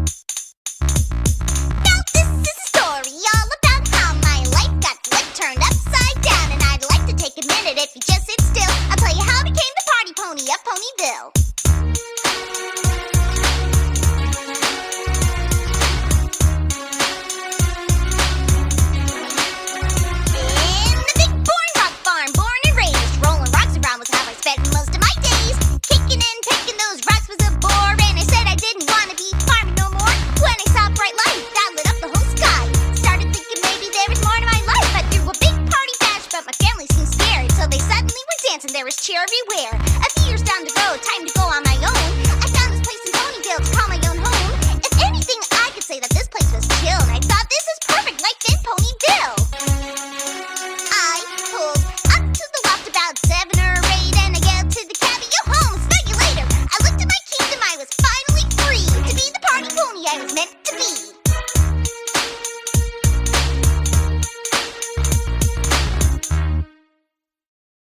Now this is a story all about how my life got flipped, turned upside down, and I'd like to take a minute if you just sit still. I'll tell you how I became the party pony of Ponyville. In the big boring rock farm, born and raised, rolling rocks around was how I spent most of my days. Kicking and taking those rocks was a bore, and I said I didn't want to be farming no more. When I saw bright light that lit up the whole sky, started thinking maybe there was more to my life. I threw a big party bash, but my family seemed scared, so they suddenly were dancing. There was cheer everywhere. A few years down the road, time to go on my own. I found this place in Ponyville to call my own home. If anything, I could say that this place was chill, and I thought this is perfect life in Ponyville. I pulled up to the loft about 7 or 8, and I yelled to the cabbie, "Yo home, snug you later." I looked at my kingdom, I was finally free to be the party pony I was meant to be.